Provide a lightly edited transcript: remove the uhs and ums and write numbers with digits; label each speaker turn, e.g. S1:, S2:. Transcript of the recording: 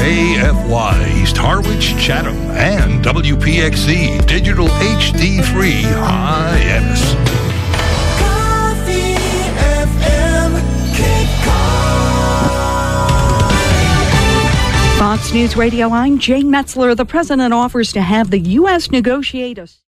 S1: KFY East Harwich, Chatham, and WPXC Digital HD3 Hyannis.
S2: Coffee FM Kickoff.
S3: Fox News Radio, I'm Jane Metzler. The president offers to have the U.S. negotiate a